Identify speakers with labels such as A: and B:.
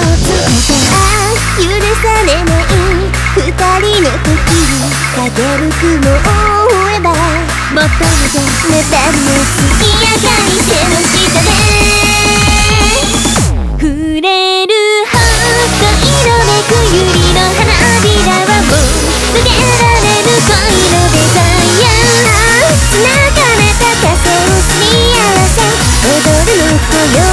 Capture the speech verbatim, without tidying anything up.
A: 許されない二人の時に風る雲を追えば求めてメタルの月明かり手の下で触れるほど色めく百合の花びらはもう抜けられぬ恋のデザイアつながれた風をすり合わせ踊るの今宵